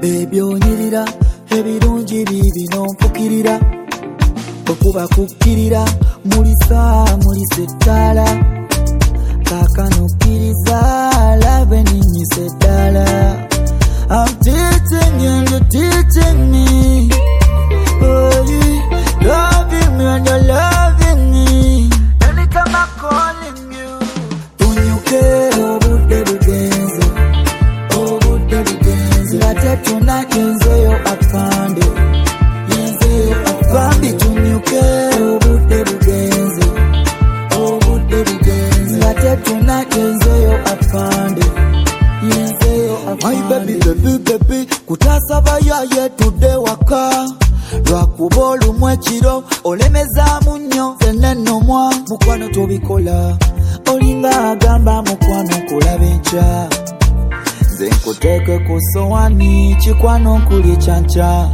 ebyonyirira ebirungi bibino mpukirira okuba kukkirira mulisa eddala kaakano kkiriza labe ninnyisa eddala. I'm teaching you and you're teaching me. Oh, you loving me and you're loving me. Anytime I'm calling you, tunyuke obudde bugenze, obudde bugenze. Ngate tonight yenzeyo afande, yenzeyo afande. Tunyuke obudde bugenze, obudde bugenze. Ngate tonight yenzeyo afande, yenzeyo afande. My baby, baby, baby, kutasa bayaye tudde waka. Lwakuba olumu ekiro olemezaamu nnyo zennenomwa mukwano tobikola olinga agamba mukwano kulaba enkya nze nkuteeke ku sowani kikwano nkuli kyankya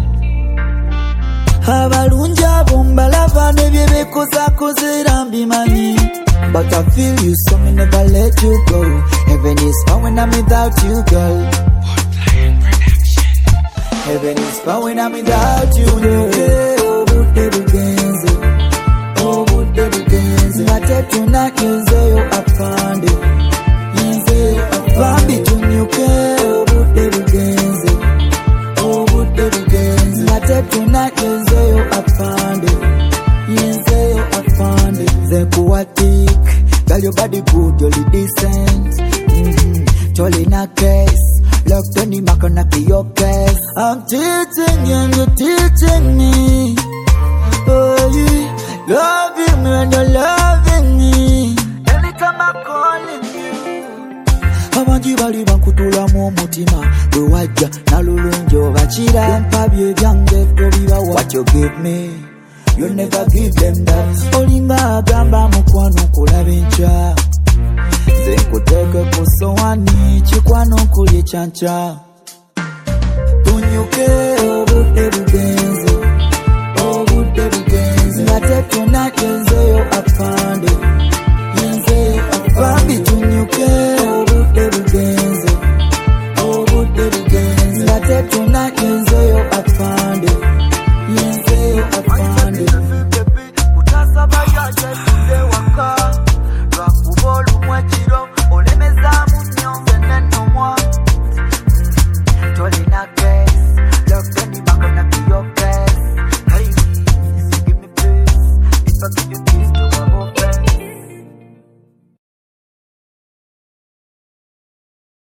abalungi abo mbalaba nebye bekozakozera mbimanyi but I feel you so me never let you go. Heaven is far when I'm without you, girl. Heaven is far when I'm without you, girl. Obudde bugenze, obudde bugenze. Ngate tonight yenzeyo afande, yenzeyo afande. Tunyuke obudde bugenze, obudde bugenze. Ngate tonight yenzeyo afande, yenzeyo afande. Nze nkuwatik, girl your body good, you're decent. Tolina case. Look, Tony Makanaki, your case. I'm teaching you and you're teaching me. Oh, you loving me and you're loving me. Anytime I'm calling you. Abanji bali bankutulamu omutima bwe wajja nalulungi obakira mpabye byange tobibawa. What you give me, you never give them that. Olinga agamba mukwano kulaba enkya nze nkuteeke ku sowani kikwano nkuli kyankya tunyuke obudde bugenze, obudde bugenze. Ngate tonight yenzeyo afande, yenzeyo afande. Tunyuke